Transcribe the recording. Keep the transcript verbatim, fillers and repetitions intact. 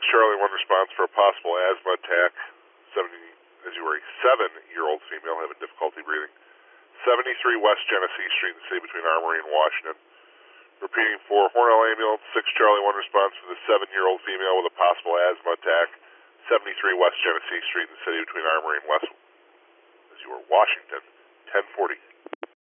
Charlie one response for a possible asthma attack. seventy, as you were a seven-year-old female having difficulty breathing. seventy-three West Genesee Street in the city between Armory and Washington. Repeating for Hornell Ambulance, six Charlie one response for the seven-year-old female with a possible asthma attack. seventy-three West Genesee Street in the city between Armory and West, as you were Washington, ten forty.